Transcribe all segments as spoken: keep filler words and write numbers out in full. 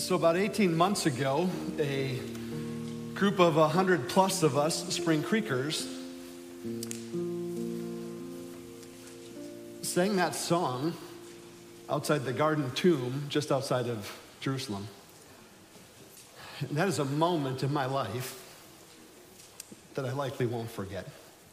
So about eighteen months ago, a group of one hundred plus of us Spring Creekers sang that song outside the Garden Tomb, just outside of Jerusalem. And that is a moment in my life that I likely won't forget.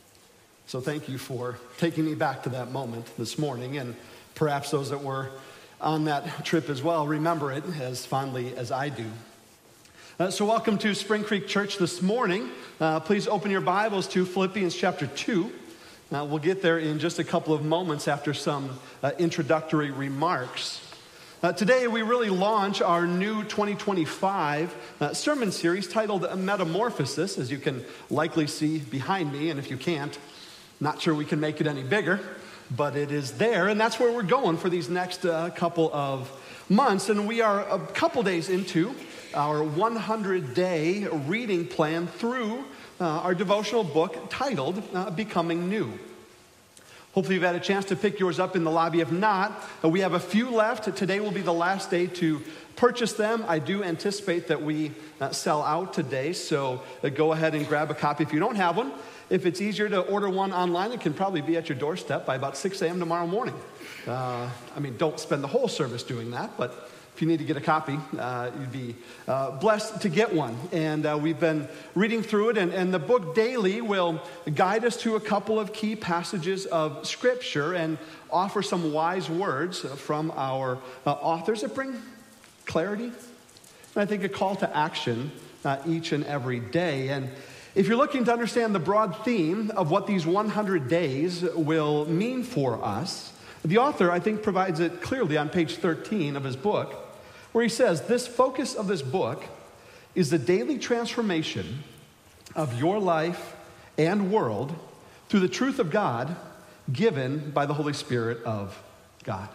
So thank you for taking me back to that moment this morning, and perhaps those that were on that trip as well remember it as fondly as I do. Uh, so welcome to Spring Creek Church this morning. Uh, please open your Bibles to Philippians chapter two. Uh, we'll get there in just a couple of moments after some uh, introductory remarks. Uh, today we really launch our new twenty twenty-five uh, sermon series titled Metamorphosis, as you can likely see behind me, and if you can't, not sure we can make it any bigger. But it is there, and that's where we're going for these next uh, couple of months. And we are a couple days into our one hundred day reading plan through uh, our devotional book titled uh, Becoming New. Hopefully you've had a chance to pick yours up in the lobby. If not, uh, we have a few left. Today will be the last day to purchase them. I do anticipate that we uh, sell out today, so uh, go ahead and grab a copy if you don't have one. If it's easier to order one online, it can probably be at your doorstep by about six a.m. tomorrow morning. Uh, I mean, don't spend the whole service doing that, but if you need to get a copy, uh, you'd be uh, blessed to get one. And uh, we've been reading through it, and, and the book daily will guide us to a couple of key passages of Scripture and offer some wise words from our uh, authors that bring clarity, and I think a call to action uh, each and every day. And if you're looking to understand the broad theme of what these one hundred days will mean for us, the author, I think, provides it clearly on page thirteen of his book, where he says, this focus of this book is the daily transformation of your life and world through the truth of God given by the Holy Spirit of God.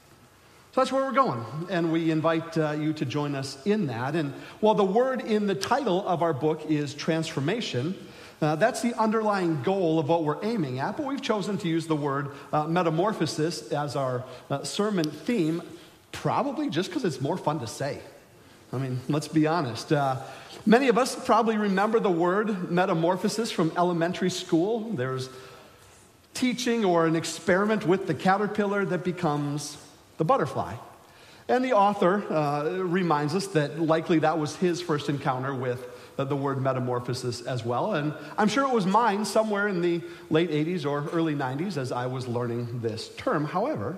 So that's where we're going, and we invite uh, you to join us in that. And while the word in the title of our book is transformation, uh, that's the underlying goal of what we're aiming at, but we've chosen to use the word uh, metamorphosis as our uh, sermon theme, probably just because it's more fun to say. I mean, let's be honest. Uh, many of us probably remember the word metamorphosis from elementary school. There's teaching or an experiment with the caterpillar that becomes the butterfly. And the author uh, reminds us that likely that was his first encounter with uh, the word metamorphosis as well. And I'm sure it was mine somewhere in the late eighties or early nineties as I was learning this term. However,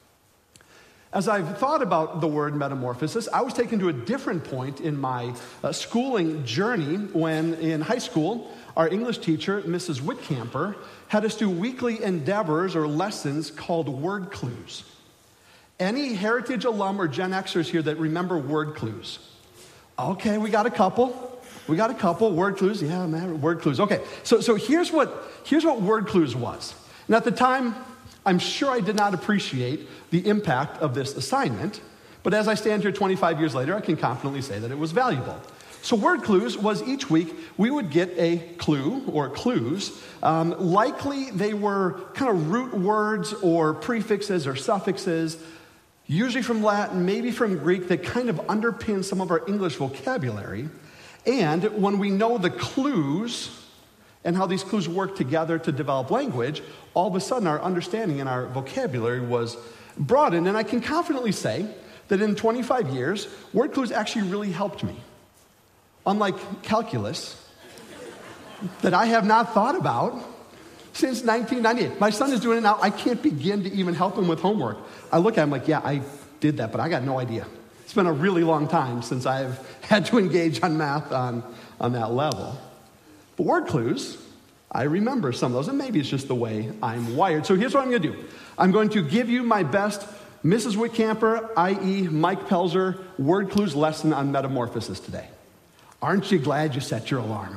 as I've thought about the word metamorphosis, I was taken to a different point in my uh, schooling journey when in high school, our English teacher, Missus Whitcamper, had us do weekly endeavors or lessons called word clues. Any Heritage alum or Gen Xers here that remember word clues? Okay, we got a couple. We got a couple. Word clues, yeah, man, word clues. Okay, so so here's what here's what word clues was. And at the time, I'm sure I did not appreciate the impact of this assignment, but as I stand here twenty-five years later, I can confidently say that it was valuable. So word clues was each week we would get a clue or clues. Um, likely they were kind of root words or prefixes or suffixes, usually from Latin, maybe from Greek, that kind of underpin some of our English vocabulary. And when we know the clues and how these clues work together to develop language, all of a sudden our understanding and our vocabulary was broadened. And I can confidently say that in twenty-five years, word clues actually really helped me. Unlike calculus, that I have not thought about since nineteen ninety-eight. My son is doing it now. I can't begin to even help him with homework. I look at him like, yeah, I did that, but I got no idea. It's been a really long time since I've had to engage on math on, on that level. But word clues, I remember some of those, and maybe it's just the way I'm wired. So here's what I'm going to do. I'm going to give you my best Missus Whitcamper, that is. Mike Pelzer, word clues lesson on metamorphosis today. Aren't you glad you set your alarm?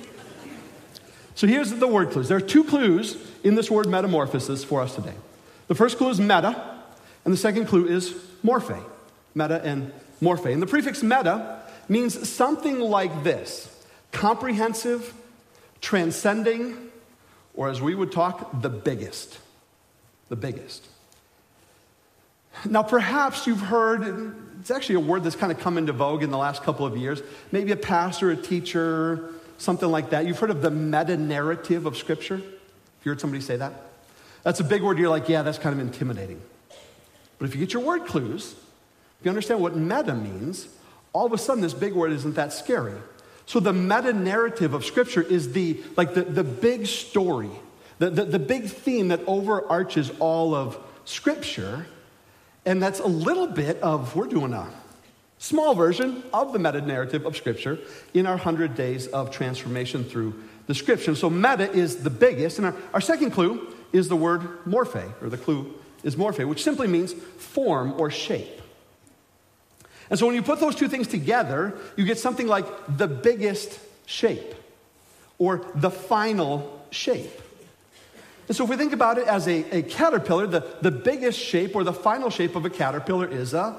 So here's the word clues. There are two clues in this word metamorphosis for us today. The first clue is meta, and the second clue is morphe. Meta and morphe. And the prefix meta means something like this: comprehensive, transcending, or as we would talk, the biggest. The biggest. Now, perhaps you've heard It's actually a word that's kind of come into vogue in the last couple of years. Maybe a pastor, a teacher, something like that. You've heard of the meta-narrative of Scripture? You heard somebody say that? That's a big word. You're like, yeah, that's kind of intimidating. But if you get your word clues, if you understand what meta means, all of a sudden this big word isn't that scary. So the meta-narrative of Scripture is the like the, the big story, the, the, the big theme that overarches all of Scripture. And that's a little bit of, we're doing a small version of the meta-narrative of Scripture in our one hundred days of transformation through the Scripture. So meta is the biggest. And our, our second clue is the word morphe, or the clue is morphe, which simply means form or shape. And so when you put those two things together, you get something like the biggest shape or the final shape. And so if we think about it as a, a caterpillar, the, the biggest shape or the final shape of a caterpillar is a,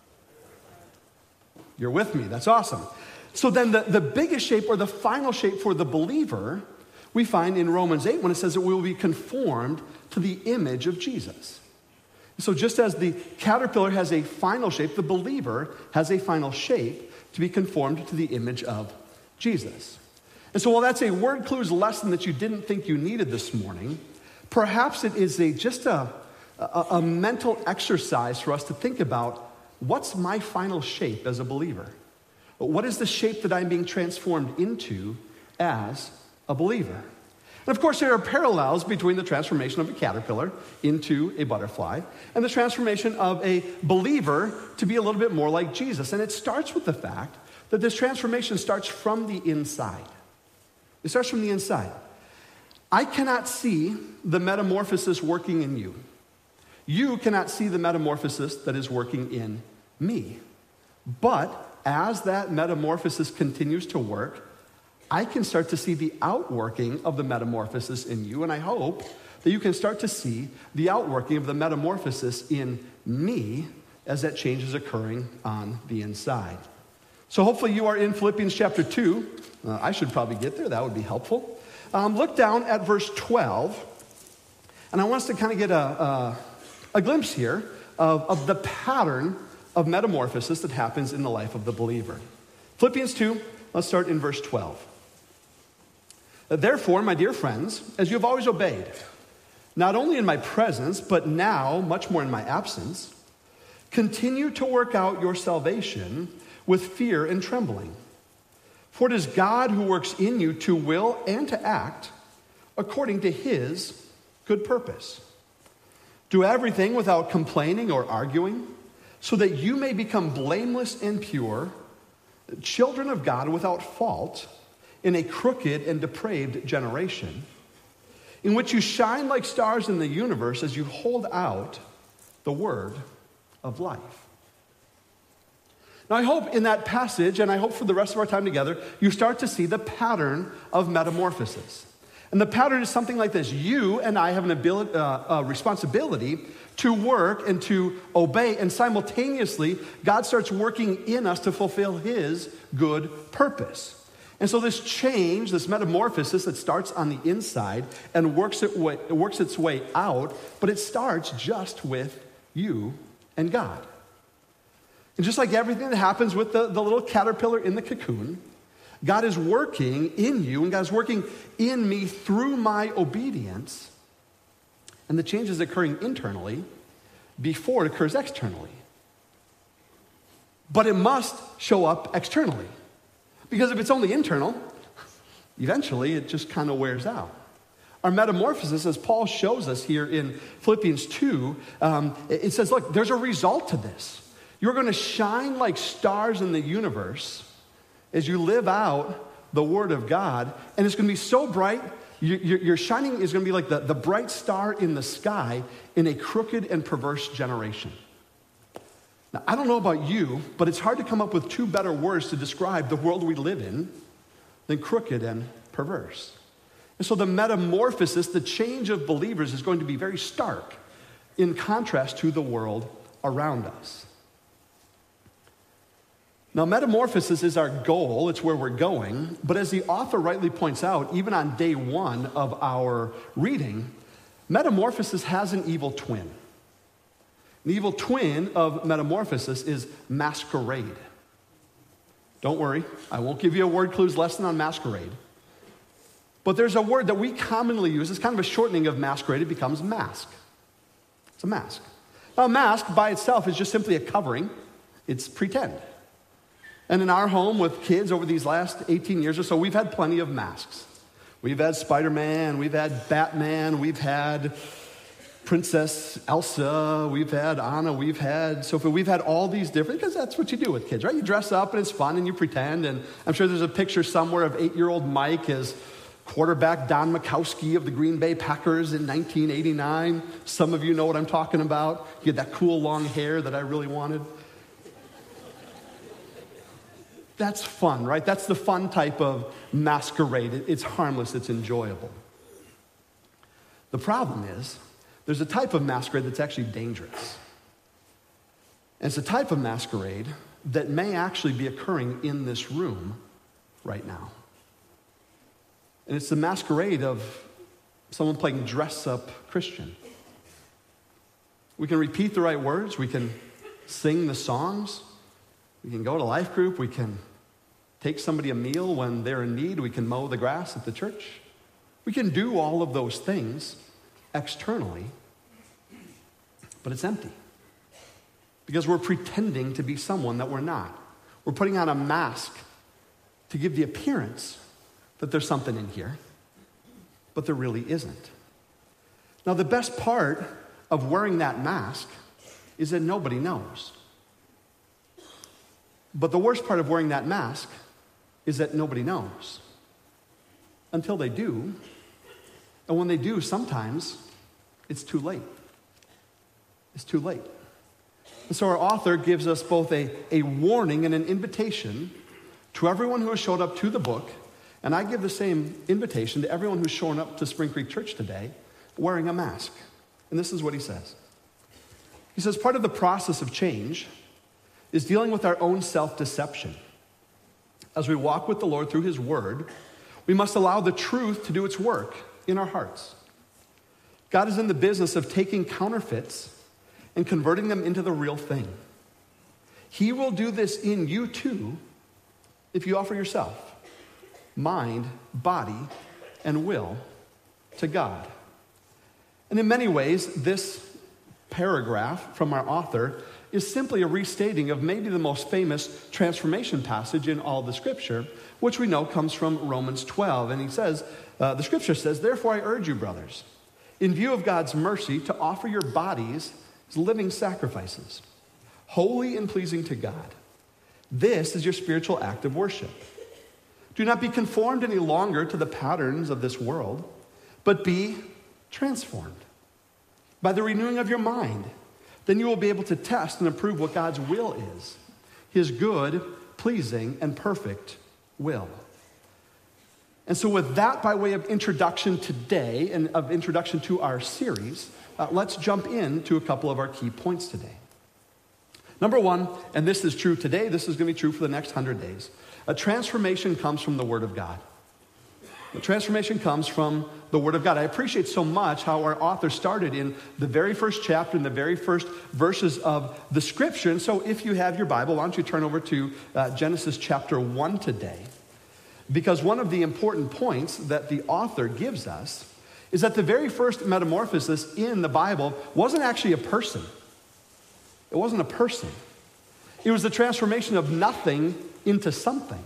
you're with me, that's awesome. So then the, the biggest shape or the final shape for the believer, we find in Romans eight when it says that we will be conformed to the image of Jesus. So just as the caterpillar has a final shape, the believer has a final shape to be conformed to the image of Jesus. And so while that's a word clues lesson that you didn't think you needed this morning, perhaps it is a just a, a, a mental exercise for us to think about, what's my final shape as a believer? What is the shape that I'm being transformed into as a believer? And of course, there are parallels between the transformation of a caterpillar into a butterfly and the transformation of a believer to be a little bit more like Jesus. And it starts with the fact that this transformation starts from the inside. It starts from the inside. I cannot see the metamorphosis working in you. You cannot see the metamorphosis that is working in me. But as that metamorphosis continues to work, I can start to see the outworking of the metamorphosis in you, and I hope that you can start to see the outworking of the metamorphosis in me as that change is occurring on the inside. So hopefully you are in Philippians chapter two. Uh, I should probably get there. That would be helpful. Um, look down at verse twelve, and I want us to kind of get a, a, a glimpse here of, of the pattern of metamorphosis that happens in the life of the believer. Philippians two, let's start in verse twelve. Therefore, my dear friends, as you have always obeyed, not only in my presence, but now much more in my absence, continue to work out your salvation with fear and trembling. For it is God who works in you to will and to act according to his good purpose. Do everything without complaining or arguing, so that you may become blameless and pure, children of God without fault, in a crooked and depraved generation, in which you shine like stars in the universe as you hold out the word of life. Now, I hope in that passage, and I hope for the rest of our time together, you start to see the pattern of metamorphosis. And the pattern is something like this. You and I have an ability, uh, a responsibility to work and to obey, and simultaneously, God starts working in us to fulfill his good purpose. And so this change, this metamorphosis that starts on the inside and works, it way, it works its way out, but it starts just with you and God. And just like everything that happens with the, the little caterpillar in the cocoon, God is working in you, and God is working in me through my obedience, and the change is occurring internally before it occurs externally. But it must show up externally. Because if it's only internal, eventually it just kind of wears out. Our metamorphosis, as Paul shows us here in Philippians two, um, it says, look, there's a result to this. You're going to shine like stars in the universe as you live out the Word of God, and it's going to be so bright, you, your shining is going to be like the, the bright star in the sky in a crooked and perverse generation. Now, I don't know about you, but it's hard to come up with two better words to describe the world we live in than crooked and perverse. And so the metamorphosis, the change of believers, is going to be very stark in contrast to the world around us. Now, metamorphosis is our goal. It's where we're going. But as the author rightly points out, even on day one of our reading, metamorphosis has an evil twin. The evil twin of metamorphosis is masquerade. Don't worry, I won't give you a word clues lesson on masquerade. But there's a word that we commonly use. It's kind of a shortening of masquerade. It becomes mask. It's a mask. Now, a mask by itself is just simply a covering. It's pretend. And in our home with kids over these last eighteen years or so, we've had plenty of masks. We've had Spider-Man, we've had Batman, we've had Princess Elsa, we've had Anna, we've had Sophia, we've had all these different, because that's what you do with kids, right? You dress up and it's fun and you pretend, and I'm sure there's a picture somewhere of eight-year-old Mike as quarterback Don Majkowski of the Green Bay Packers in nineteen eighty-nine. Some of you know what I'm talking about. He had that cool long hair that I really wanted. That's fun, right? That's the fun type of masquerade. It's harmless, it's enjoyable. The problem is, there's a type of masquerade that's actually dangerous. And it's a type of masquerade that may actually be occurring in this room right now. And it's the masquerade of someone playing dress-up Christian. We can repeat the right words, we can sing the songs, we can go to life group, we can take somebody a meal when they're in need, we can mow the grass at the church. We can do all of those things externally, but it's empty. Because we're pretending to be someone that we're not. We're putting on a mask to give the appearance that there's something in here, but there really isn't. Now, the best part of wearing that mask is that nobody knows. But the worst part of wearing that mask is that nobody knows until they do. And when they do, sometimes it's too late. It's too late. And so our author gives us both a, a warning and an invitation to everyone who has showed up to the book, and I give the same invitation to everyone who's shown up to Spring Creek Church today wearing a mask. And this is what he says. He says, part of the process of change is dealing with our own self-deception. As we walk with the Lord through his word, we must allow the truth to do its work in our hearts. God is in the business of taking counterfeits and converting them into the real thing. He will do this in you too if you offer yourself, mind, body, and will to God. And in many ways, this paragraph from our author is simply a restating of maybe the most famous transformation passage in all the scripture, which we know comes from Romans twelve. And he says, uh, the scripture says, therefore I urge you, brothers, in view of God's mercy, to offer your bodies as living sacrifices, holy and pleasing to God. This is your spiritual act of worship. Do not be conformed any longer to the patterns of this world, but be transformed by the renewing of your mind. Then you will be able to test and approve what God's will is, his good, pleasing, and perfect will. And so with that by way of introduction today and of introduction to our series, uh, let's jump into a couple of our key points today. Number one, and this is true today, this is going to be true for the next hundred days, a transformation comes from the Word of God. The transformation comes from the Word of God. I appreciate so much how our author started in the very first chapter, in the very first verses of the Scripture. And so if you have your Bible, why don't you turn over to uh, Genesis chapter one today? Because one of the important points that the author gives us is that the very first metamorphosis in the Bible wasn't actually a person. It wasn't a person. It was the transformation of nothing into something.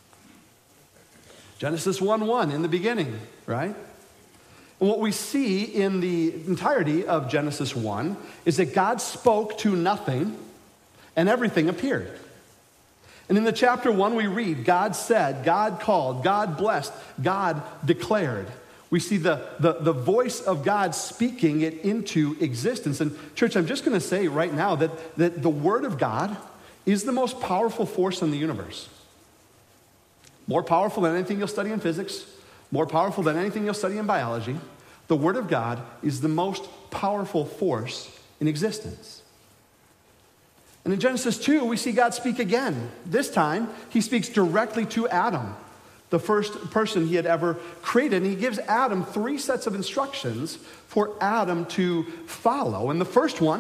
Genesis one one, in the beginning, right? And what we see in the entirety of Genesis one is that God spoke to nothing and everything appeared. And in the chapter one we read, God said, God called, God blessed, God declared. We see the, the, the voice of God speaking it into existence. And church, I'm just going to say right now that, that the Word of God is the most powerful force in the universe. More powerful than anything you'll study in physics, more powerful than anything you'll study in biology. The Word of God is the most powerful force in existence. And in Genesis two, we see God speak again. This time, he speaks directly to Adam, the first person he had ever created. And he gives Adam three sets of instructions for Adam to follow. And the first one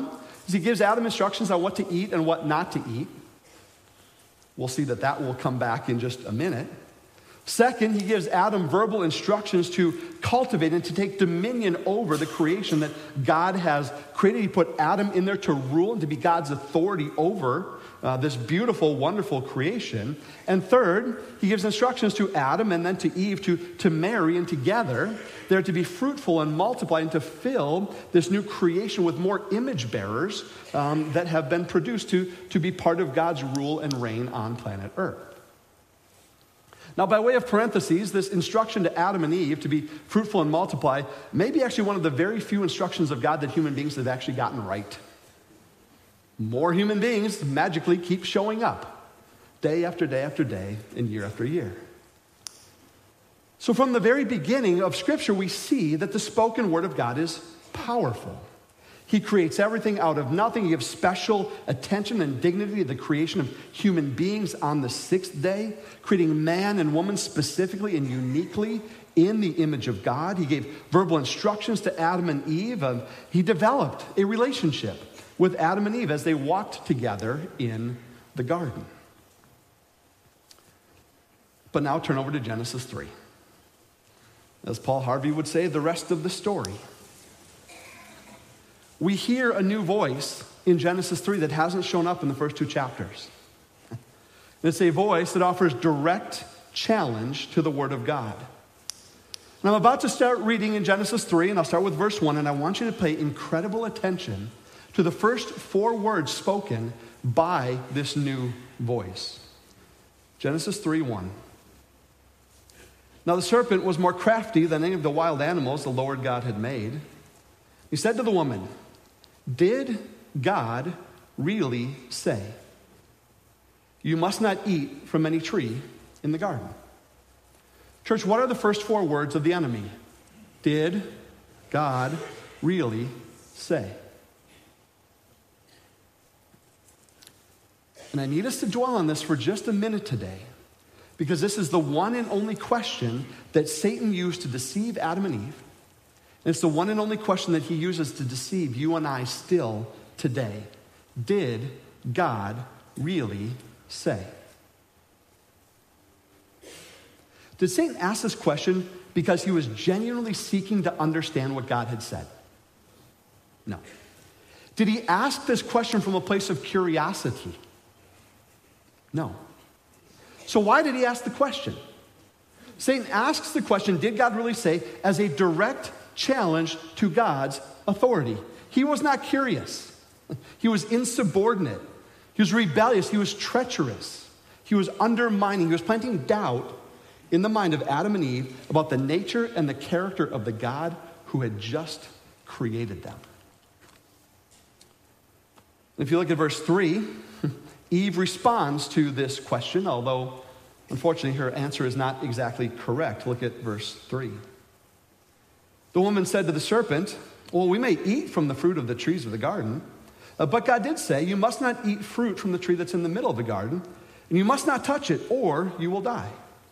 is he gives Adam instructions on what to eat and what not to eat. We'll see that that will come back in just a minute. Second, he gives Adam verbal instructions to cultivate and to take dominion over the creation that God has created. He put Adam in there to rule and to be God's authority over uh, this beautiful, wonderful creation. And third, he gives instructions to Adam and then to Eve to, to marry, and together they're to be fruitful and multiply and to fill this new creation with more image bearers um, that have been produced to, to be part of God's rule and reign on planet Earth. Now, by way of parentheses, this instruction to Adam and Eve to be fruitful and multiply may be actually one of the very few instructions of God that human beings have actually gotten right. More human beings magically keep showing up day after day after day and year after year. So from the very beginning of Scripture, we see that the spoken word of God is powerful. He creates everything out of nothing. He gives special attention and dignity to the creation of human beings on the sixth day, creating man and woman specifically and uniquely in the image of God. He gave verbal instructions to Adam and Eve. Um, he developed a relationship with Adam and Eve as they walked together in the garden. But now turn over to Genesis three. As Paul Harvey would say, the rest of the story. We hear a new voice in Genesis three that hasn't shown up in the first two chapters. And it's a voice that offers direct challenge to the Word of God. And I'm about to start reading in Genesis three, and I'll start with verse one, and I want you to pay incredible attention to the first four words spoken by this new voice. Genesis three one. Now the serpent was more crafty than any of the wild animals the Lord God had made. He said to the woman, "Did God really say, 'You must not eat from any tree in the garden'?" Church, what are the first four words of the enemy? Did God really say? And I need us to dwell on this for just a minute today, because this is the one and only question that Satan used to deceive Adam and Eve. And it's the one and only question that he uses to deceive you and I still today. Did God really say? Did Satan ask this question because he was genuinely seeking to understand what God had said? No. Did he ask this question from a place of curiosity? No. So why did he ask the question? Satan asks the question, did God really say, as a direct challenge to God's authority. He was not curious. He was insubordinate. He was rebellious. He was treacherous. He was undermining. He was planting doubt in the mind of Adam and Eve about the nature and the character of the God who had just created them. If you look at verse three, Eve responds to this question, although unfortunately her answer is not exactly correct. Look at verse three. The woman said to the serpent, "Well, we may eat from the fruit of the trees of the garden, uh, but God did say, 'You must not eat fruit from the tree that's in the middle of the garden, and you must not touch it, or you will die.'"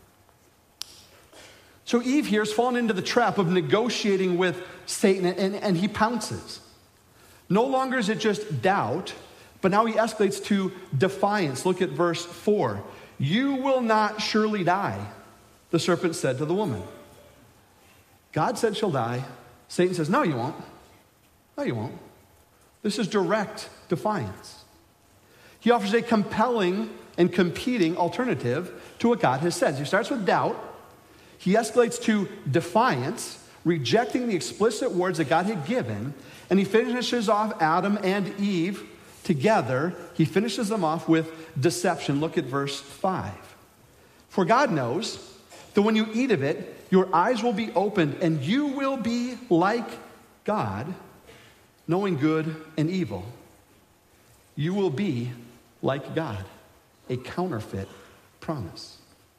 So Eve here has fallen into the trap of negotiating with Satan, and, and he pounces. No longer is it just doubt, but now he escalates to defiance. Look at verse four. "You will not surely die," the serpent said to the woman. God said she'll die. Satan says, "No, you won't. No, you won't." This is direct defiance. He offers a compelling and competing alternative to what God has said. He starts with doubt. He escalates to defiance, rejecting the explicit words that God had given, and he finishes off Adam and Eve together. He finishes them off with deception. Look at verse five. "For God knows that when you eat of it, your eyes will be opened, and you will be like God, knowing good and evil." You will be like God, a counterfeit promise.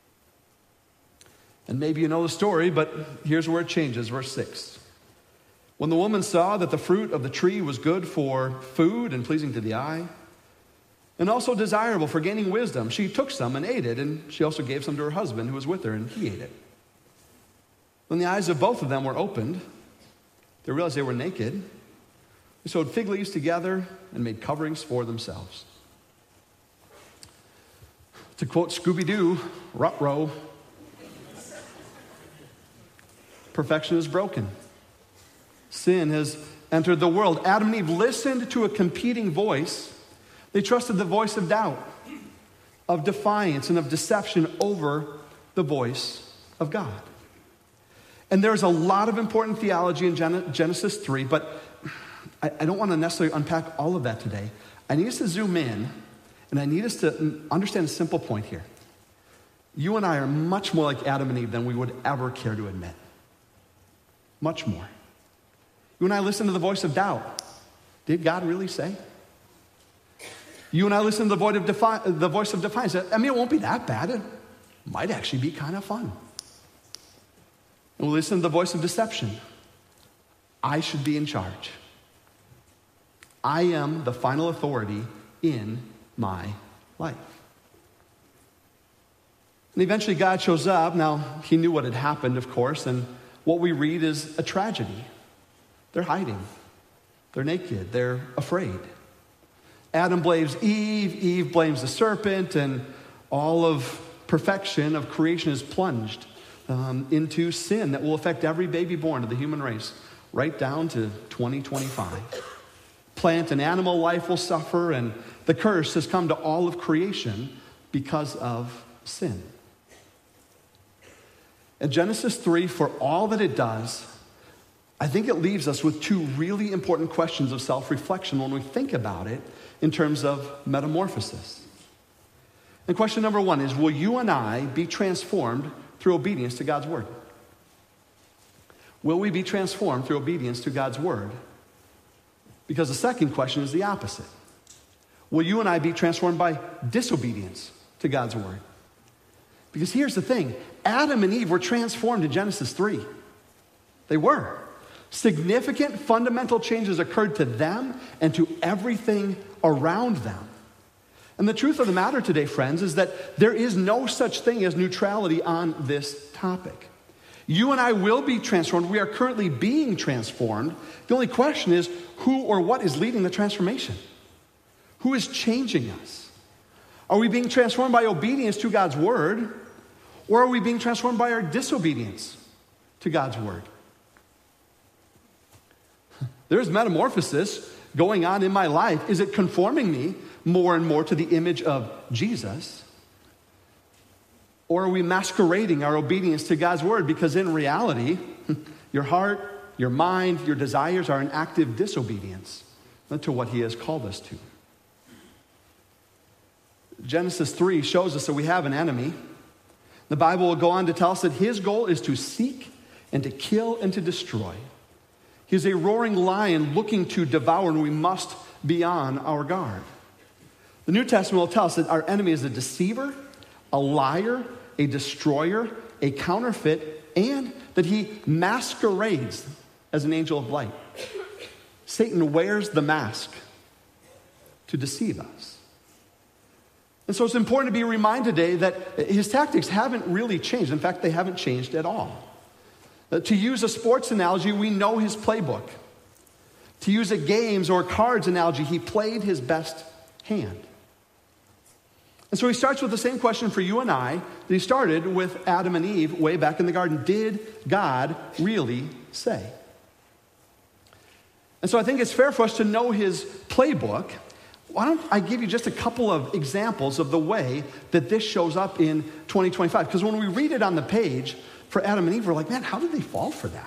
And maybe you know the story, but here's where it changes, verse six. "When the woman saw that the fruit of the tree was good for food and pleasing to the eye, and also desirable for gaining wisdom, she took some and ate it, and she also gave some to her husband who was with her, and he ate it. When the eyes of both of them were opened, they realized they were naked, They sewed fig leaves together and made coverings for themselves. To quote Scooby-Doo, ruh-roh, perfection is broken. Sin has entered the world. Adam and Eve listened to a competing voice. They trusted the voice of doubt, of defiance, and of deception over the voice of God. And there's a lot of important theology in Genesis three, but I, I don't want to necessarily unpack all of that today. I need us to zoom in, and I need us to understand a simple point here. You and I are much more like Adam and Eve than we would ever care to admit. Much more. You and I listen to the voice of doubt. Did God really say? You and I listen to the voice of, defi- the voice of defiance. I mean, it won't be that bad. It might actually be kind of fun. And we listen to the voice of deception. I should be in charge. I am the final authority in my life. And eventually God shows up. Now, he knew what had happened, of course, and what we read is a tragedy. They're hiding. They're naked. They're afraid. Adam blames Eve. Eve blames the serpent, and all of perfection of creation is plunged um, into sin that will affect every baby born of the human race, right down to twenty twenty-five. Plant and animal life will suffer, and the curse has come to all of creation because of sin. And Genesis three, for all that it does, I think it leaves us with two really important questions of self-reflection when we think about it in terms of metamorphosis. And question number one is, will you and I be transformed through obedience to God's word? Will we be transformed through obedience to God's word? Because the second question is the opposite. Will you and I be transformed by disobedience to God's word? Because here's the thing, Adam and Eve were transformed in Genesis three. They were. Significant fundamental changes occurred to them and to everything around them. And the truth of the matter today, friends, is that there is no such thing as neutrality on this topic. You and I will be transformed. We are currently being transformed. The only question is who or what is leading the transformation? Who is changing us? Are we being transformed by obedience to God's word, or are we being transformed by our disobedience to God's word? There's metamorphosis going on in my life. Is it conforming me more and more to the image of Jesus? Or are we masquerading our obedience to God's word? Because in reality, your heart, your mind, your desires are in active disobedience to what he has called us to. Genesis three shows us that we have an enemy. The Bible will go on to tell us that his goal is to seek and to kill and to destroy. He's a roaring lion looking to devour, and we must be on our guard. The New Testament will tell us that our enemy is a deceiver, a liar, a destroyer, a counterfeit, and that he masquerades as an angel of light. Satan wears the mask to deceive us. And so it's important to be reminded today that his tactics haven't really changed. In fact, they haven't changed at all. To use a sports analogy, we know his playbook. To use a games or cards analogy, he played his best hand. And so he starts with the same question for you and I that he started with Adam and Eve way back in the garden. Did God really say? And so I think it's fair for us to know his playbook. Why don't I give you just a couple of examples of the way that this shows up in twenty twenty-five? Because when we read it on the page for Adam and Eve, we're like, man, how did they fall for that?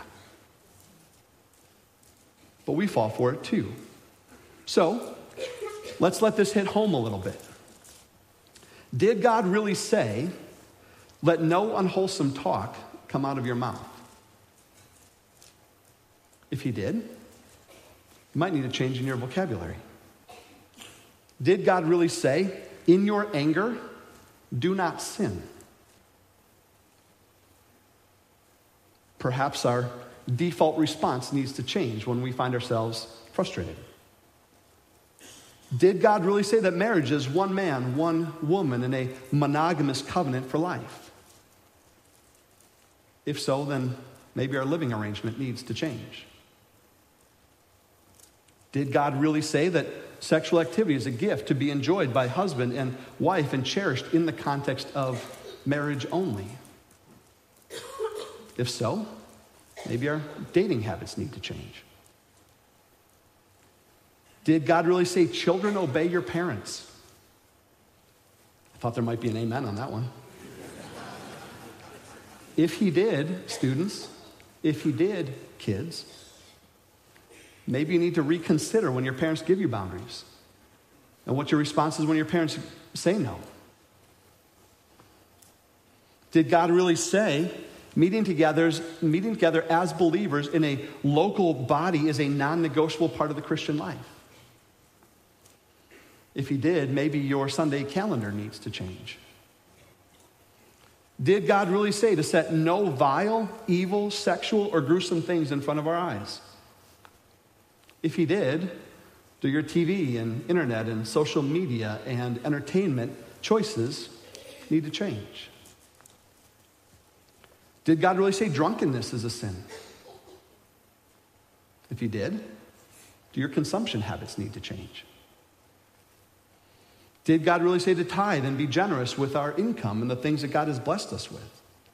But we fall for it too. So let's let this hit home a little bit. Did God really say, let no unwholesome talk come out of your mouth? If he did, you might need a change in your vocabulary. Did God really say, in your anger, do not sin? Perhaps our default response needs to change when we find ourselves frustrated. Did God really say that marriage is one man, one woman in a monogamous covenant for life? If so, then maybe our living arrangement needs to change. Did God really say that sexual activity is a gift to be enjoyed by husband and wife and cherished in the context of marriage only? If so, maybe our dating habits need to change. Did God really say, children, obey your parents? I thought there might be an amen on that one. If he did, students, if he did, kids, maybe you need to reconsider when your parents give you boundaries and what your response is when your parents say no. Did God really say meeting together, meeting together as believers in a local body is a non-negotiable part of the Christian life? If he did, maybe your Sunday calendar needs to change. Did God really say to set no vile, evil, sexual, or gruesome things in front of our eyes? If he did, do your T V and internet and social media and entertainment choices need to change? Did God really say drunkenness is a sin? If he did, do your consumption habits need to change? Did God really say to tithe and be generous with our income and the things that God has blessed us with?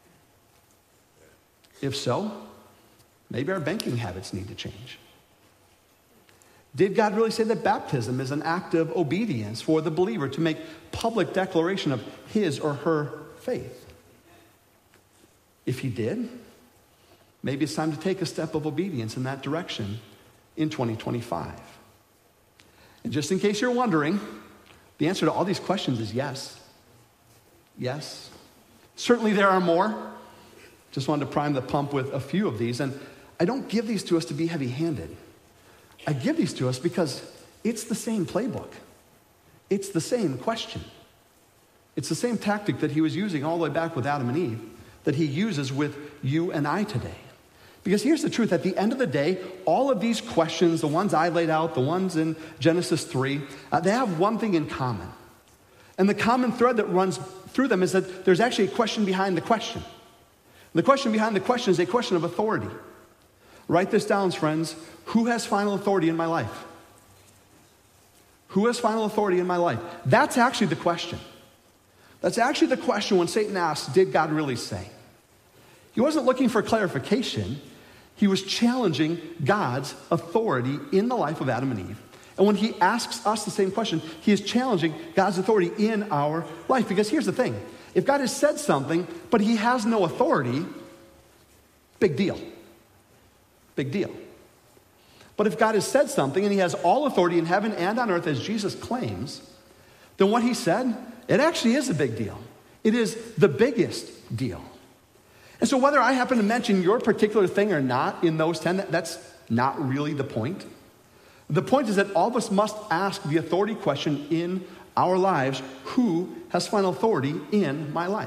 If so, maybe our banking habits need to change. Did God really say that baptism is an act of obedience for the believer to make public declaration of his or her faith? If he did, maybe it's time to take a step of obedience in that direction in twenty twenty-five. And just in case you're wondering, the answer to all these questions is yes. Yes. Certainly there are more. Just wanted to prime the pump with a few of these. And I don't give these to us to be heavy-handed. I give these to us because it's the same playbook. It's the same question. It's the same tactic that he was using all the way back with Adam and Eve that he uses with you and I today. Because here's the truth. At the end of the day, all of these questions, the ones I laid out, the ones in Genesis three, uh, they have one thing in common. And the common thread that runs through them is that there's actually a question behind the question. The question behind the question is a question of authority. Write this down, friends. Who has final authority in my life? Who has final authority in my life? That's actually the question. That's actually the question when Satan asks, did God really say? He wasn't looking for clarification. He was challenging God's authority in the life of Adam and Eve. And when he asks us the same question, he is challenging God's authority in our life. Because here's the thing. If God has said something, but he has no authority, big deal. Big deal. But if God has said something and he has all authority in heaven and on earth as Jesus claims, then what he said, it actually is a big deal. It is the biggest deal. And so whether I happen to mention your particular thing or not in those ten, that's not really the point. The point is that all of us must ask the authority question in our lives, who has final authority in my life?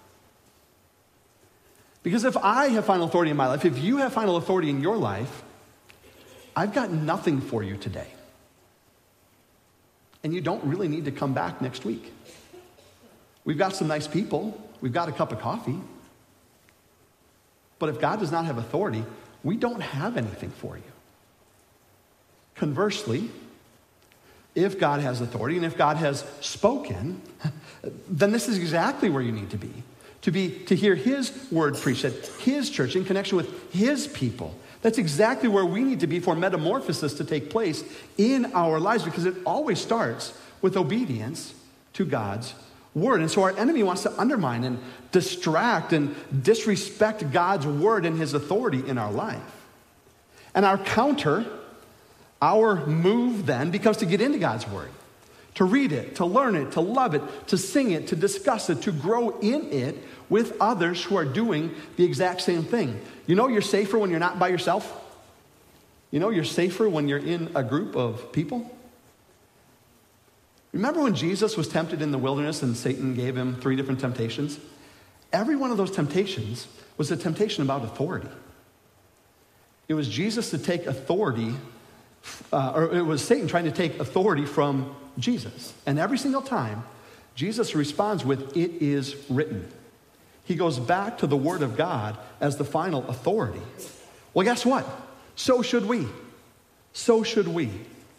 Because if I have final authority in my life, if you have final authority in your life, I've got nothing for you today. And you don't really need to come back next week. We've got some nice people. We've got a cup of coffee. But if God does not have authority, we don't have anything for you. Conversely, if God has authority and if God has spoken, then this is exactly where you need to be. To be, to hear his word preached at his church in connection with his people. That's exactly where we need to be for metamorphosis to take place in our lives, because it always starts with obedience to God's word. And so our enemy wants to undermine and distract and disrespect God's word and his authority in our life. And our counter, our move then becomes to get into God's word, to read it, to learn it, to love it, to sing it, to discuss it, to grow in it with others who are doing the exact same thing. You know you're safer when you're not by yourself? You know you're safer when you're in a group of people? Remember when Jesus was tempted in the wilderness and Satan gave him three different temptations? Every one of those temptations was a temptation about authority. It was Jesus to take authority, uh, or it was Satan trying to take authority from Jesus. And every single time, Jesus responds with, "It is written." He goes back to the word of God as the final authority. Well, guess what? So should we. So should we.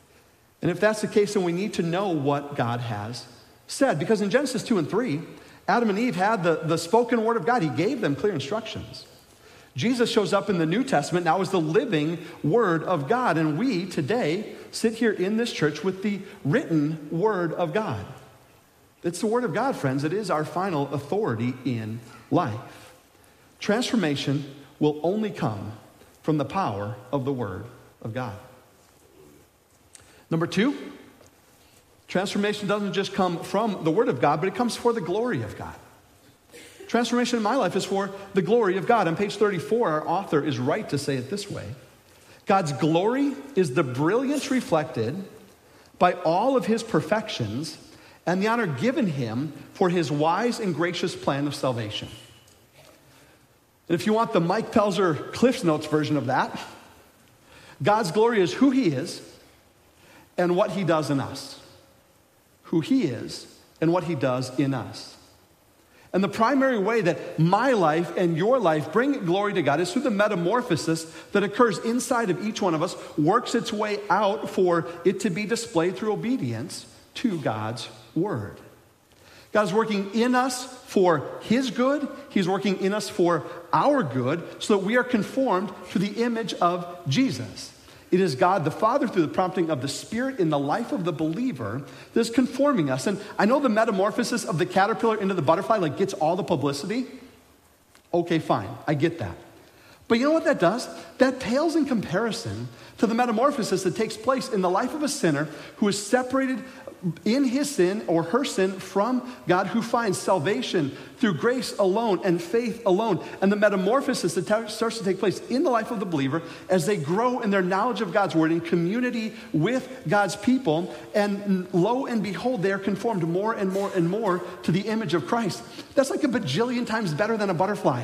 And if that's the case, then we need to know what God has said. Because in Genesis two and three, Adam and Eve had the, the spoken word of God. He gave them clear instructions. Jesus shows up in the New Testament now as the living word of God. And we today sit here in this church with the written word of God. It's the word of God, friends. It is our final authority in life. Transformation will only come from the power of the word of God. Number two, transformation doesn't just come from the word of God, but it comes for the glory of God. Transformation in my life is for the glory of God. On page thirty-four, our author is right to say it this way. God's glory is the brilliance reflected by all of his perfections and the honor given him for his wise and gracious plan of salvation. And if you want the Mike Pelzer Cliff's Notes version of that, God's glory is who he is and what he does in us. Who he is and what he does in us. And the primary way that my life and your life bring glory to God is through the metamorphosis that occurs inside of each one of us, works its way out for it to be displayed through obedience to God's word. God's working in us for his good. He's working in us for our good so that we are conformed to the image of Jesus. It is God the Father, through the prompting of the Spirit in the life of the believer, that is conforming us. And I know the metamorphosis of the caterpillar into the butterfly like gets all the publicity. Okay, fine, I get that. But you know what that does? That pales in comparison to the metamorphosis that takes place in the life of a sinner who is separated in his sin or her sin from God, who finds salvation through grace alone and faith alone. And the metamorphosis that t- starts to take place in the life of the believer as they grow in their knowledge of God's word in community with God's people. And lo and behold, they are conformed more and more and more to the image of Christ. That's like a bajillion times better than a butterfly.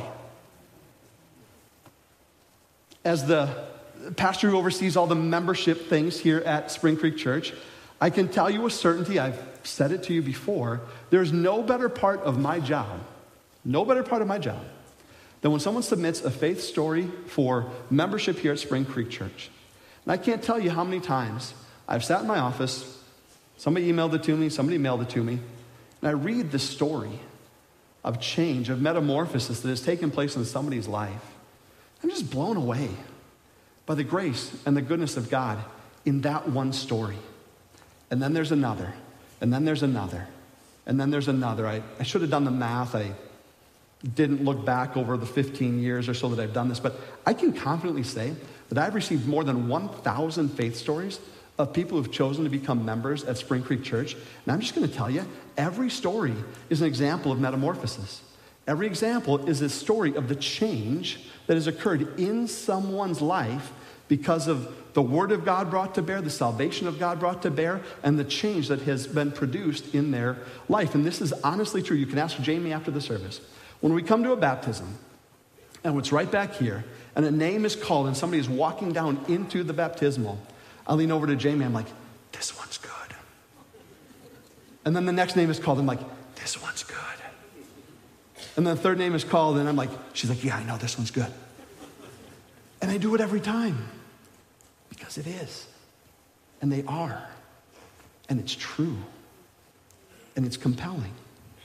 As the pastor who oversees all the membership things here at Spring Creek Church, I can tell you with certainty, I've said it to you before, there's no better part of my job, no better part of my job than when someone submits a faith story for membership here at Spring Creek Church. And I can't tell you how many times I've sat in my office, somebody emailed it to me, somebody mailed it to me, and I read the story of change, of metamorphosis that has taken place in somebody's life. I'm just blown away by the grace and the goodness of God in that one story. And then there's another, and then there's another, and then there's another. I, I should have done the math. I didn't look back over the fifteen years or so that I've done this, but I can confidently say that I've received more than one thousand faith stories of people who've chosen to become members at Spring Creek Church. And I'm just going to tell you, every story is an example of metamorphosis. Every example is a story of the change that has occurred in someone's life because of the word of God brought to bear, the salvation of God brought to bear, and the change that has been produced in their life. And this is honestly true. You can ask Jamie after the service. When we come to a baptism, and it's right back here, and a name is called, and somebody is walking down into the baptismal, I lean over to Jamie, I'm like, this one's good. And then the next name is called, I'm like, this one's good. And then the third name is called, and I'm like, she's like, yeah, I know this one's good. And I do it every time. Because it is. And they are. And it's true. And it's compelling.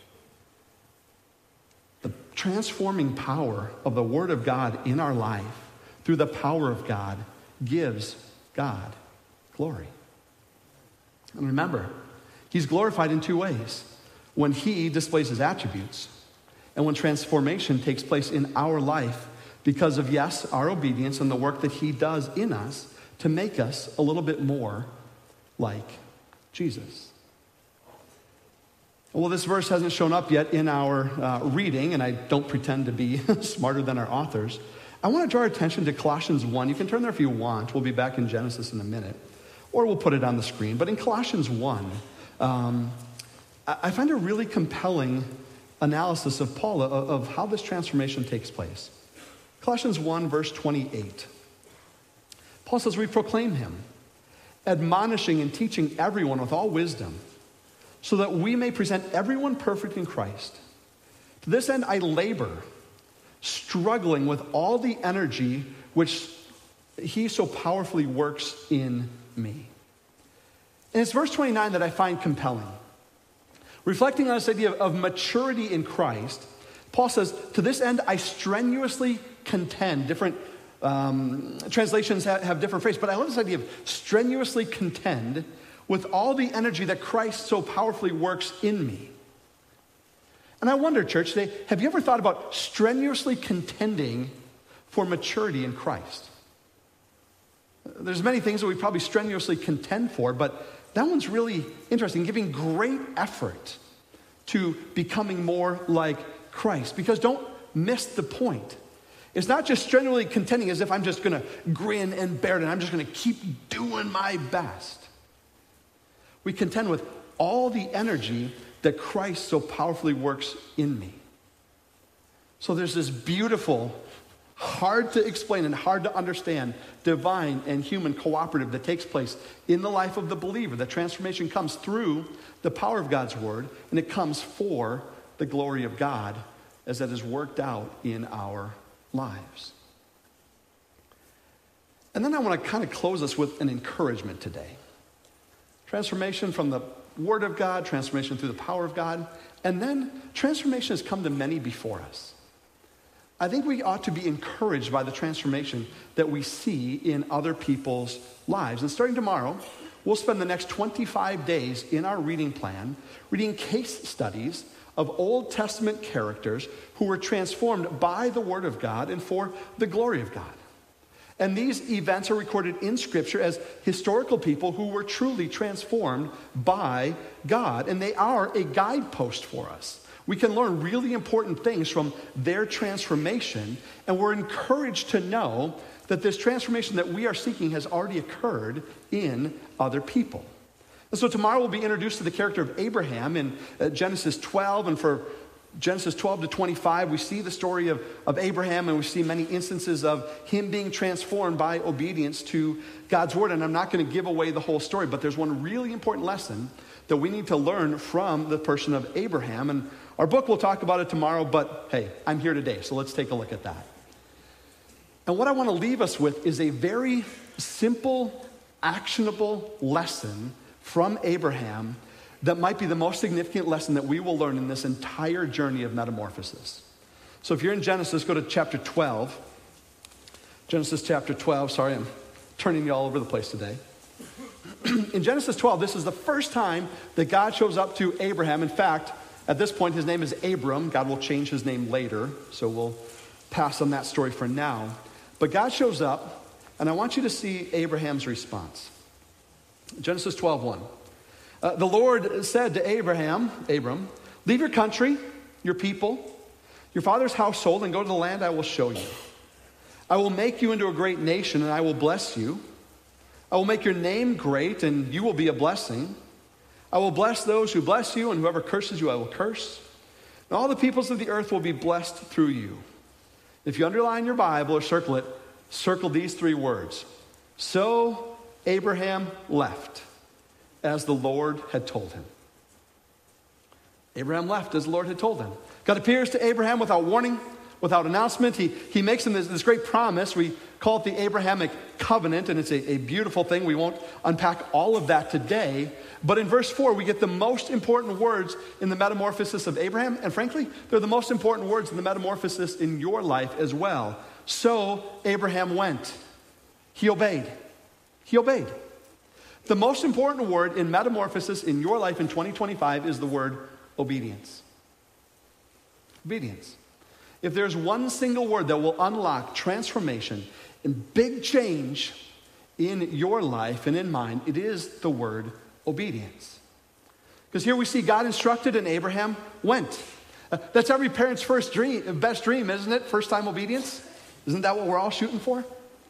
The transforming power of the Word of God in our life through the power of God gives God glory. And remember, he's glorified in two ways. When he displays his attributes and when transformation takes place in our life because of, yes, our obedience and the work that he does in us to make us a little bit more like Jesus. Well, this verse hasn't shown up yet in our uh, reading, and I don't pretend to be smarter than our authors. I want to draw our attention to Colossians one. You can turn there if you want. We'll be back in Genesis in a minute. Or we'll put it on the screen. But in Colossians one, um, I find a really compelling analysis of Paul of, of how this transformation takes place. Colossians one, verse twenty-eight. Paul says, we proclaim him, admonishing and teaching everyone with all wisdom, so that we may present everyone perfect in Christ. To this end I labor, struggling with all the energy which he so powerfully works in me. And it's verse twenty-nine that I find compelling. Reflecting on this idea of, of maturity in Christ, Paul says, to this end, I strenuously contend. Different um, translations have, have different phrases, but I love this idea of strenuously contend with all the energy that Christ so powerfully works in me. And I wonder, church, today, have you ever thought about strenuously contending for maturity in Christ? There's many things that we probably strenuously contend for, but that one's really interesting, giving great effort to becoming more like Christ. Because don't miss the point. It's not just strenuously contending as if I'm just going to grin and bear it and I'm just going to keep doing my best. We contend with all the energy that Christ so powerfully works in me. So there's this beautiful, hard to explain and hard to understand divine and human cooperative that takes place in the life of the believer. The transformation comes through the power of God's word, and it comes for the glory of God as that is worked out in our lives. And then I want to kind of close us with an encouragement today. Transformation from the word of God, transformation through the power of God, and then transformation has come to many before us. I think we ought to be encouraged by the transformation that we see in other people's lives. And starting tomorrow, we'll spend the next twenty-five days in our reading plan reading case studies of Old Testament characters who were transformed by the Word of God and for the glory of God. And these events are recorded in Scripture as historical people who were truly transformed by God. And they are a guidepost for us. We can learn really important things from their transformation, and we're encouraged to know that this transformation that we are seeking has already occurred in other people. And so tomorrow we'll be introduced to the character of Abraham in uh, Genesis twelve, and for Genesis twelve to twenty-five, we see the story of, of Abraham, and we see many instances of him being transformed by obedience to God's word. And I'm not going to give away the whole story, but there's one really important lesson that we need to learn from the person of Abraham. And our book will talk about it tomorrow, but hey, I'm here today, so let's take a look at that. And what I want to leave us with is a very simple, actionable lesson from Abraham that might be the most significant lesson that we will learn in this entire journey of metamorphosis. So if you're in Genesis, go to chapter twelve. Genesis chapter twelve, sorry, I'm turning you all over the place today. In Genesis twelve, this is the first time that God shows up to Abraham. In fact, at this point, his name is Abram. God will change his name later, so we'll pass on that story for now. But God shows up, and I want you to see Abraham's response. Genesis twelve one. Uh, the Lord said to Abraham, Abram, leave your country, your people, your father's household, and go to the land I will show you. I will make you into a great nation, and I will bless you. I will make your name great, and you will be a blessing. I will bless those who bless you, and whoever curses you, I will curse. And all the peoples of the earth will be blessed through you. If you underline your Bible or circle it, circle these three words. So Abraham left, as the Lord had told him. Abraham left as the Lord had told him. God appears to Abraham without warning, without announcement. He, he makes him this, this great promise. We call it the Abrahamic covenant, and it's a, a beautiful thing. We won't unpack all of that today. But in verse four, we get the most important words in the metamorphosis of Abraham. And frankly, they're the most important words in the metamorphosis in your life as well. So Abraham went. He obeyed. He obeyed. The most important word in metamorphosis in your life in twenty twenty-five is the word obedience. Obedience. If there's one single word that will unlock transformation and big change in your life and in mine, it is the word obedience. Because here we see God instructed and Abraham went. Uh, that's every parent's first dream, best dream, isn't it? First time obedience. Isn't that what we're all shooting for?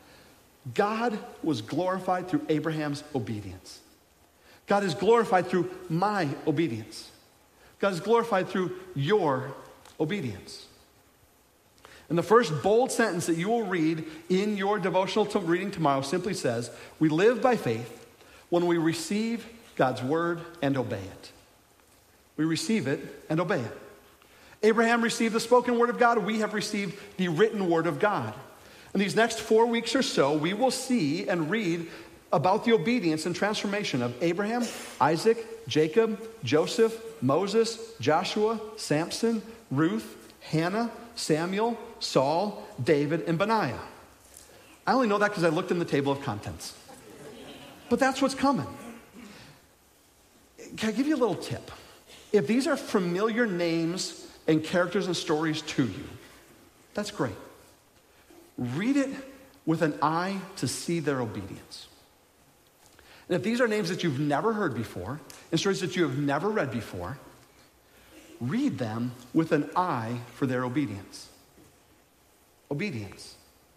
God was glorified through Abraham's obedience. God is glorified through my obedience. God is glorified through your obedience. And the first bold sentence that you will read in your devotional to reading tomorrow simply says, we live by faith when we receive God's word and obey it. We receive it and obey it. Abraham received the spoken word of God. We have received the written word of God. In these next four weeks or so, we will see and read about the obedience and transformation of Abraham, Isaac, Jacob, Joseph, Moses, Joshua, Samson, Ruth, Hannah, Samuel, Saul, David, and Benaiah. I only know that because I looked in the table of contents. But that's what's coming. Can I give you a little tip? If these are familiar names and characters and stories to you, that's great. Read it with an eye to see their obedience. And if these are names that you've never heard before, and stories that you have never read before, read them with an eye for their obedience. Obedience.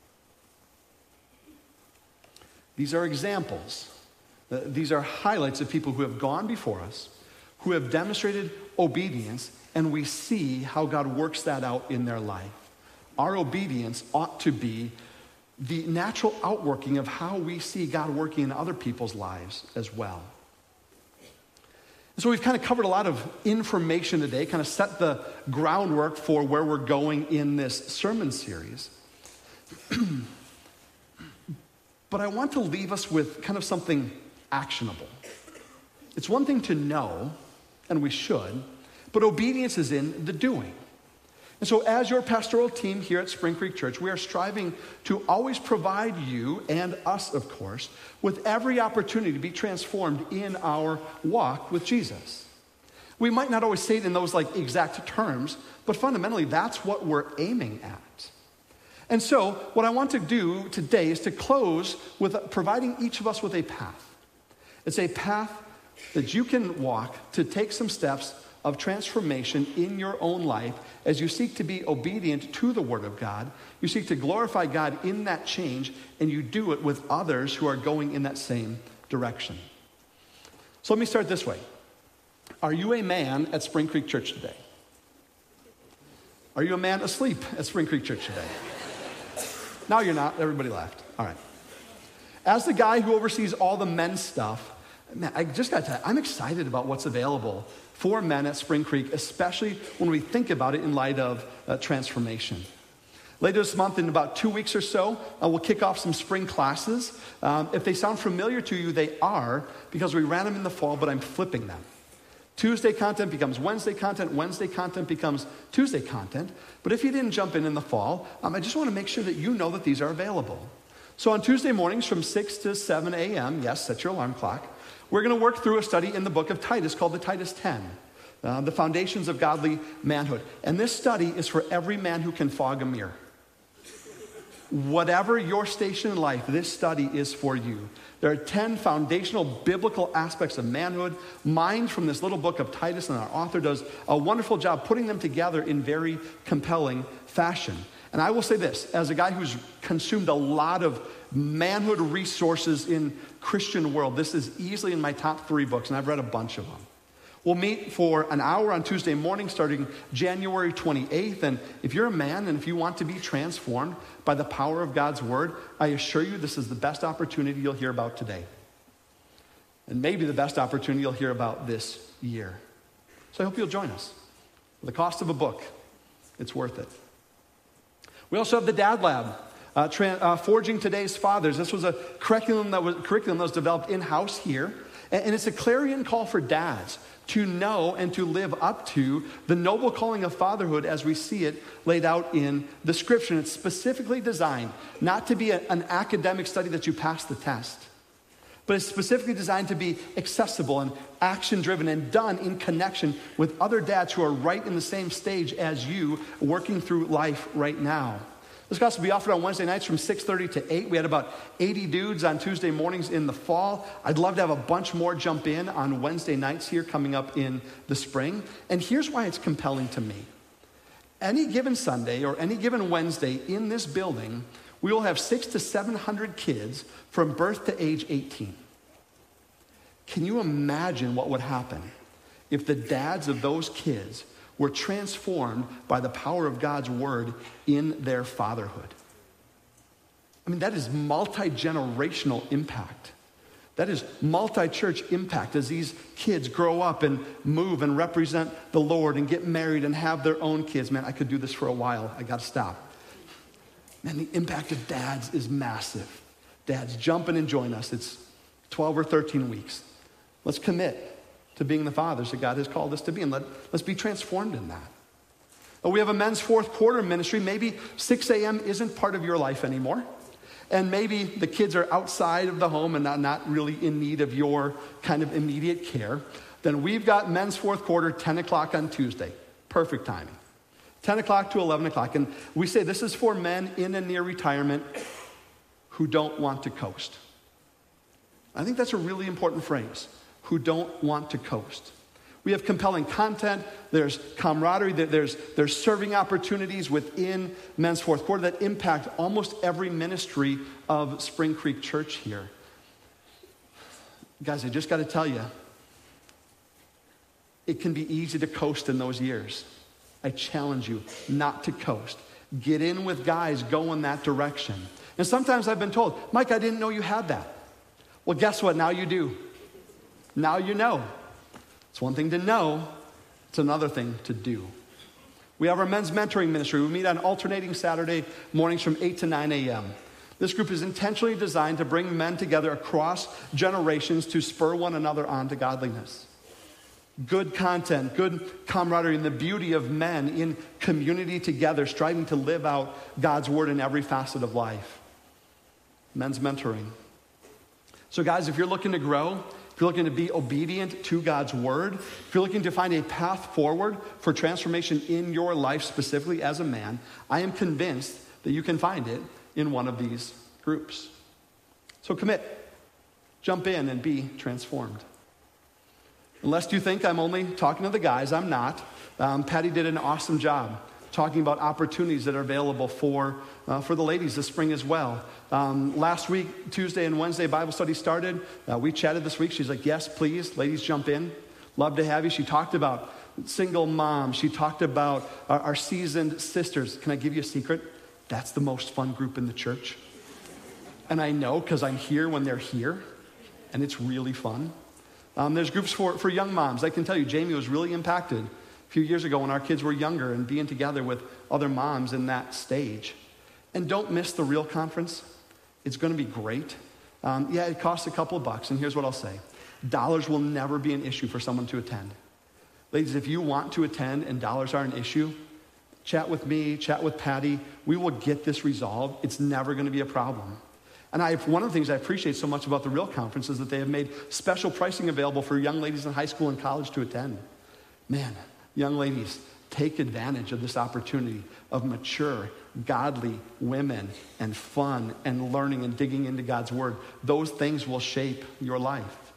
These are examples. Uh, these are highlights of people who have gone before us, who have demonstrated obedience, and we see how God works that out in their life. Our obedience ought to be the natural outworking of how we see God working in other people's lives as well. So we've kind of covered a lot of information today, kind of set the groundwork for where we're going in this sermon series. But I want to leave us with kind of something actionable. It's one thing to know, and we should, but obedience is in the doing. And so as your pastoral team here at Spring Creek Church, we are striving to always provide you, and us of course, with every opportunity to be transformed in our walk with Jesus. We might not always say it in those like exact terms, but fundamentally that's what we're aiming at. And so what I want to do today is to close with providing each of us with a path. It's a path that you can walk to take some steps of transformation in your own life as you seek to be obedient to the Word of God. You seek to glorify God in that change, and you do it with others who are going in that same direction. So let me start this way. Are you a man at Spring Creek Church today? Are you a man asleep at Spring Creek Church today? No, you're not. Everybody laughed. All right. As the guy who oversees all the men's stuff, man, I just got to tell you, I'm excited about what's available for men at Spring Creek, especially when we think about it in light of uh, transformation. Later this month, in about two weeks or so, uh, we'll kick off some spring classes. Um, if they sound familiar to you, they are, because we ran them in the fall, but I'm flipping them. Tuesday content becomes Wednesday content, Wednesday content becomes Tuesday content. But if you didn't jump in in the fall, um, I just want to make sure that you know that these are available. So on Tuesday mornings from six to seven a.m., yes, set your alarm clock, we're going to work through a study in the book of Titus called the Titus ten, uh, the foundations of godly manhood. And this study is for every man who can fog a mirror. Whatever your station in life, this study is for you. There are ten foundational biblical aspects of manhood, mined from this little book of Titus, and our author does a wonderful job putting them together in very compelling fashion. And I will say this, as a guy who's consumed a lot of manhood resources in Christian world, this is easily in my top three books, and I've read a bunch of them. We'll meet for an hour on Tuesday morning starting January twenty-eighth, and if you're a man and if you want to be transformed by the power of God's word, I assure you this is the best opportunity you'll hear about today. And maybe the best opportunity you'll hear about this year. So I hope you'll join us. For the cost of a book, it's worth it. We also have the Dad Lab, uh, tra- uh, Forging Today's Fathers. This was a curriculum that was curriculum that was developed in-house here, and, and it's a clarion call for dads to know and to live up to the noble calling of fatherhood as we see it laid out in the Scripture. And it's specifically designed not to be a, an academic study that you pass the test, but it's specifically designed to be accessible and action-driven and done in connection with other dads who are right in the same stage as you, working through life right now. This class will be offered on Wednesday nights from six thirty to eight. We had about eighty dudes on Tuesday mornings in the fall. I'd love to have a bunch more jump in on Wednesday nights here coming up in the spring. And here's why it's compelling to me. Any given Sunday or any given Wednesday in this building, we will have six to seven hundred kids from birth to age eighteen. Can you imagine what would happen if the dads of those kids were transformed by the power of God's word in their fatherhood? I mean, that is multi-generational impact. That is multi-church impact as these kids grow up and move and represent the Lord and get married and have their own kids. Man, I could do this for a while. I got to stop. Man, the impact of dads is massive. Dads, jump in and join us. It's, twelve or thirteen weeks. Let's commit to being the fathers that God has called us to be, and let, let's be transformed in that. We have a men's fourth quarter ministry. Maybe six a.m. isn't part of your life anymore. And maybe the kids are outside of the home and not, not really in need of your kind of immediate care. Then we've got men's fourth quarter, ten o'clock on Tuesday. Perfect timing. ten o'clock to eleven o'clock. And we say this is for men in and near retirement who don't want to coast. I think that's a really important phrase, who don't want to coast. We have compelling content, there's camaraderie, there's, there's serving opportunities within men's fourth quarter that impact almost every ministry of Spring Creek Church here. Guys, I just got to tell you, it can be easy to coast in those years. I challenge you not to coast. Get in with guys, go in that direction. And sometimes I've been told, Mike, I didn't know you had that. Well, guess what? Now you do. Now you know. It's one thing to know, it's another thing to do. We have our men's mentoring ministry. We meet on alternating Saturday mornings from eight to nine a.m. This group is intentionally designed to bring men together across generations to spur one another on to godliness. Good content, good camaraderie, and the beauty of men in community together, striving to live out God's word in every facet of life. Men's mentoring. So guys, if you're looking to grow, if you're looking to be obedient to God's word, if you're looking to find a path forward for transformation in your life specifically as a man, I am convinced that you can find it in one of these groups. So commit, jump in and be transformed. Unless you think I'm only talking to the guys, I'm not. Um, Patty did an awesome job talking about opportunities that are available for, uh, for the ladies this spring as well. Um, last week, Tuesday and Wednesday, Bible study started. Uh, we chatted this week. She's like, yes, please, ladies, jump in. Love to have you. She talked about single moms. She talked about our, our seasoned sisters. Can I give you a secret? That's the most fun group in the church. And I know because I'm here when they're here, and it's really fun. Um, there's groups for, for young moms. I can tell you, Jamie was really impacted a few years ago when our kids were younger and being together with other moms in that stage. And don't miss the Real Conference. It's going to be great. Um, yeah, it costs a couple of bucks, and here's what I'll say. Dollars will never be an issue for someone to attend. Ladies, if you want to attend and dollars are an issue, chat with me, chat with Patty. We will get this resolved. It's never going to be a problem. And I, one of the things I appreciate so much about the Real Conference is that they have made special pricing available for young ladies in high school and college to attend. Man, young ladies, take advantage of this opportunity of mature, godly women and fun and learning and digging into God's word. Those things will shape your life.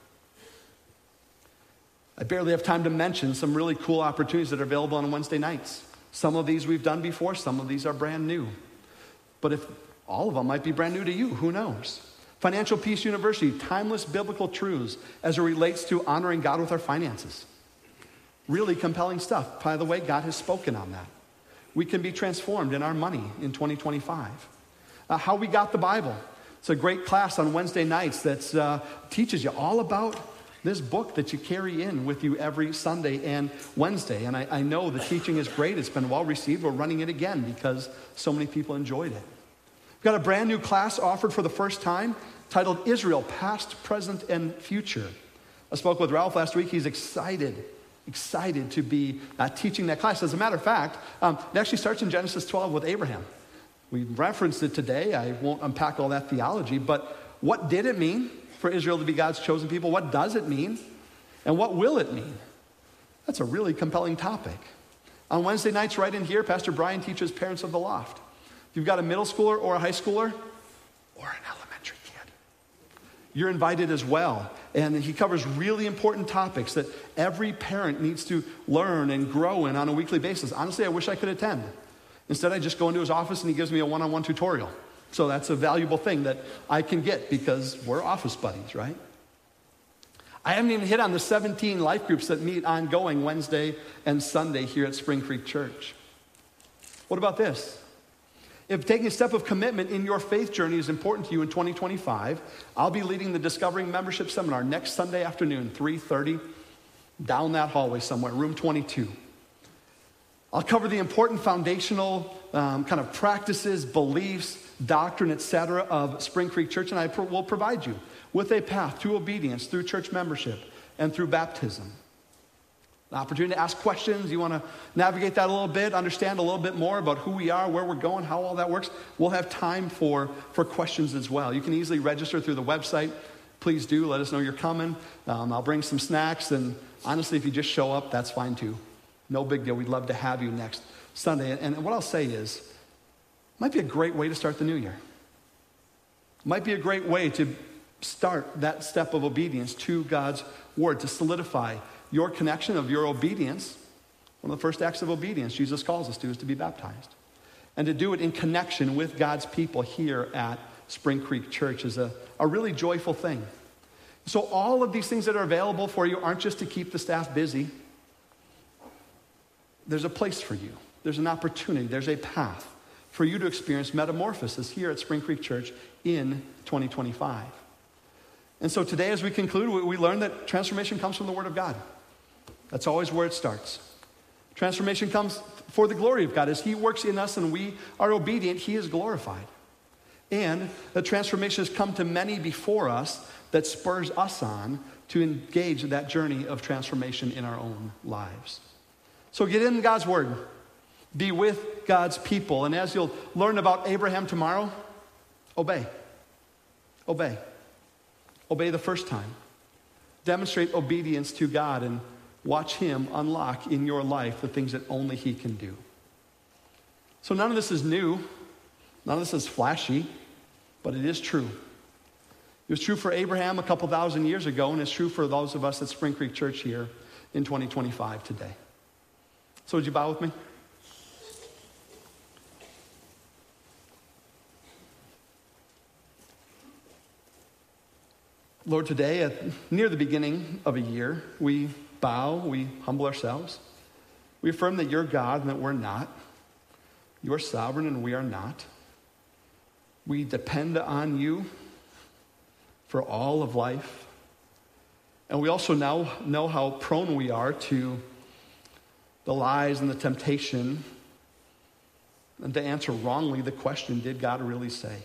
I barely have time to mention some really cool opportunities that are available on Wednesday nights. Some of these we've done before, some of these are brand new. But if all of them might be brand new to you, who knows? Financial Peace University, timeless biblical truths as it relates to honoring God with our finances. Really compelling stuff. By the way, God has spoken on that. We can be transformed in our money in twenty twenty-five. Uh, how we got the Bible. It's a great class on Wednesday nights that uh, teaches you all about this book that you carry in with you every Sunday and Wednesday. And I, I know the teaching is great. It's been well received. We're running it again because so many people enjoyed it. We've got a brand new class offered for the first time titled Israel, Past, Present, and Future. I spoke with Ralph last week. He's excited, excited to be uh, teaching that class. As a matter of fact, um, it actually starts in Genesis twelve with Abraham. We referenced it today. I won't unpack all that theology, but what did it mean for Israel to be God's chosen people? What does it mean? And what will it mean? That's a really compelling topic. On Wednesday nights right in here, Pastor Brian teaches Parents of the Loft. If you've got a middle schooler or a high schooler or an elementary kid, you're invited as well. And he covers really important topics that every parent needs to learn and grow in on a weekly basis. Honestly, I wish I could attend. Instead, I just go into his office and he gives me a one-on-one tutorial. So that's a valuable thing that I can get because we're office buddies, right? I haven't even hit on the seventeen life groups that meet ongoing Wednesday and Sunday here at Spring Creek Church. What about this? If taking a step of commitment in your faith journey is important to you in twenty twenty-five, I'll be leading the Discovering Membership Seminar next Sunday afternoon, three thirty, down that hallway somewhere, room twenty-two. I'll cover the important foundational um, kind of practices, beliefs, doctrine, et cetera of Spring Creek Church, and I pro- will provide you with a path to obedience through church membership and through baptism. The opportunity to ask questions. You want to navigate that a little bit, understand a little bit more about who we are, where we're going, how all that works. We'll have time for, for questions as well. You can easily register through the website. Please do. Let us know you're coming. Um, I'll bring some snacks. And honestly, if you just show up, that's fine too. No big deal. We'd love to have you next Sunday. And, and what I'll say is, it might be a great way to start the new year. It might be a great way to start that step of obedience to God's word, to solidify your connection of your obedience. One of the first acts of obedience Jesus calls us to is to be baptized. And to do it in connection with God's people here at Spring Creek Church is a, a really joyful thing. So all of these things that are available for you aren't just to keep the staff busy. There's a place for you. There's an opportunity. There's a path for you to experience metamorphosis here at Spring Creek Church in twenty twenty-five. And so today as we conclude, we, we learn that transformation comes from the Word of God. That's always where it starts. Transformation comes for the glory of God. As He works in us and we are obedient, He is glorified. And the transformation has come to many before us that spurs us on to engage in that journey of transformation in our own lives. So get in God's Word. Be with God's people. And as you'll learn about Abraham tomorrow, obey. Obey. Obey the first time. Demonstrate obedience to God and watch Him unlock in your life the things that only He can do. So none of this is new. None of this is flashy, but it is true. It was true for Abraham a couple thousand years ago, and it's true for those of us at Spring Creek Church here in twenty twenty-five today. So would you bow with me? Lord, today, at, near the beginning of a year, we bow, we humble ourselves. We affirm that you're God and that we're not. You're sovereign and we are not. We depend on you for all of life. And we also now know how prone we are to the lies and the temptation and to answer wrongly the question, did God really say?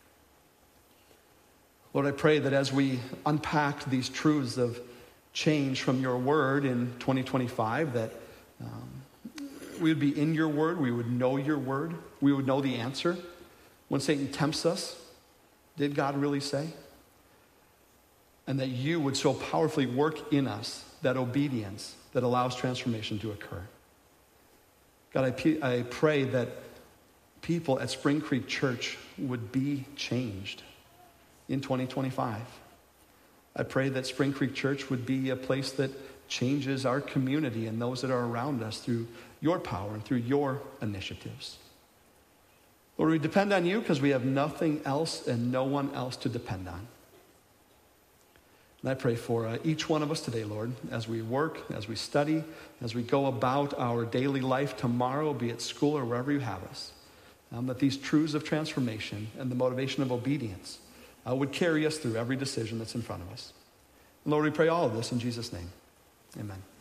Lord, I pray that as we unpack these truths of change from your word in twenty twenty-five, that um, we would be in your word, we would know your word, we would know the answer. When Satan tempts us, did God really say? And that you would so powerfully work in us that obedience that allows transformation to occur. God, I, p- I pray that people at Spring Creek Church would be changed in twenty twenty-five. I pray that Spring Creek Church would be a place that changes our community and those that are around us through your power and through your initiatives. Lord, we depend on you because we have nothing else and no one else to depend on. And I pray for uh, each one of us today, Lord, as we work, as we study, as we go about our daily life tomorrow, be it school or wherever you have us, um, that these truths of transformation and the motivation of obedience uh, would carry us through every decision that's in front of us. And Lord, we pray all of this in Jesus' name. Amen.